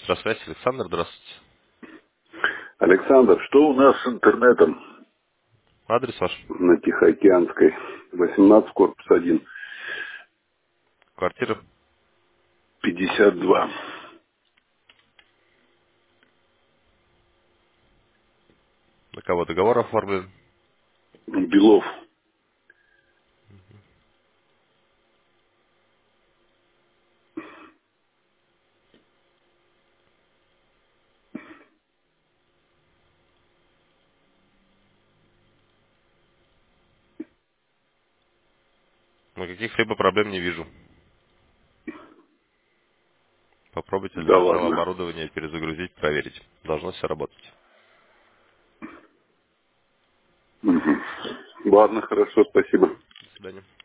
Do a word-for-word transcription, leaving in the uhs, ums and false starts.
Электросвязь, Александр, здравствуйте. Александр, что у нас с интернетом Адрес ваш? на Тихоокеанской? восемнадцать, корпус один, Квартира? пятьдесят два. На кого договор оформлен? Белов. Ну, каких-либо проблем не вижу. Попробуйте Да для начала ладно. оборудование перезагрузить, проверить. Должно все работать. Мгм. Ладно, хорошо, спасибо. До свидания.